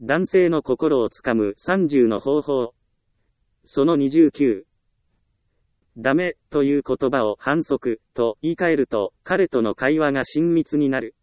男性の心をつかむ30の方法。その29。ダメという言葉を反則と言い換えると、彼との会話が親密になる。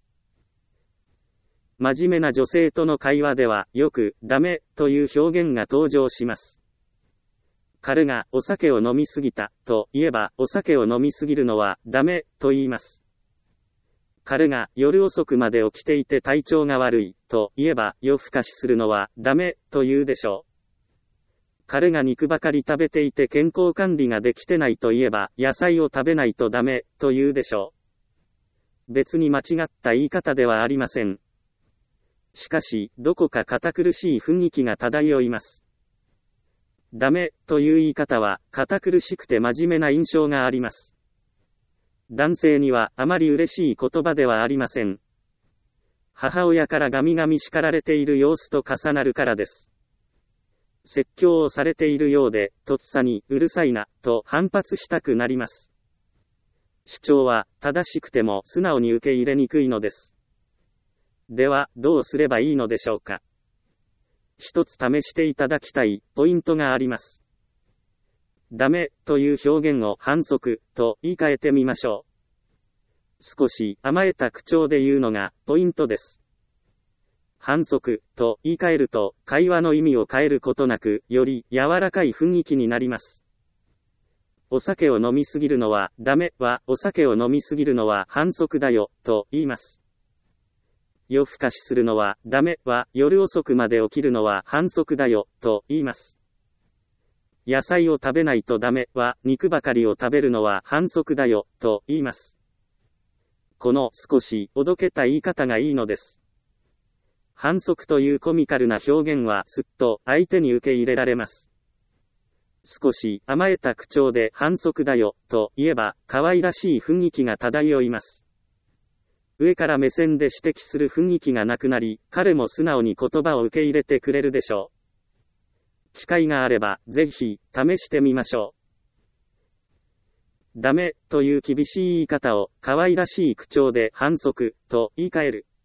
真面目な女性との会話では、よく、ダメという表現が登場します。彼がお酒を飲みすぎたと言えば、お酒を飲みすぎるのはダメと言います。彼が夜遅くまで起きていて体調が悪いと言えば、夜更かしするのはダメと言うでしょう。彼が肉ばかり食べていて健康管理ができてないと言えば、野菜を食べないとダメと言うでしょう。別に間違った言い方ではありません。しかし、どこか堅苦しい雰囲気が漂います。ダメという言い方は、堅苦しくて真面目な印象があります。男性にはあまり嬉しい言葉ではありません。母親からガミガミ叱られている様子と重なるからです。説教をされているようで、とっさにうるさいな、と反発したくなります。主張は正しくても素直に受け入れにくいのです。では、どうすればいいのでしょうか。一つ試していただきたいポイントがあります。ダメという表現を反則と言い換えてみましょう。少し甘えた口調で言うのがポイントです。反則と言い換えると会話の意味を変えることなくより柔らかい雰囲気になります。お酒を飲みすぎるのはダメはお酒を飲みすぎるのは反則だよと言います。夜更かしするのはダメは夜遅くまで起きるのは反則だよと言います。野菜を食べないとダメは肉ばかりを食べるのは反則だよと言います。この少しおどけた言い方がいいのです。反則というコミカルな表現はすっと相手に受け入れられます。少し甘えた口調で反則だよと言えば可愛らしい雰囲気が漂います。上から目線で指摘する雰囲気がなくなり、彼も素直に言葉を受け入れてくれるでしょう。機会があれば、ぜひ、試してみましょう。ダメという厳しい言い方を、可愛らしい口調で反則と言い換える。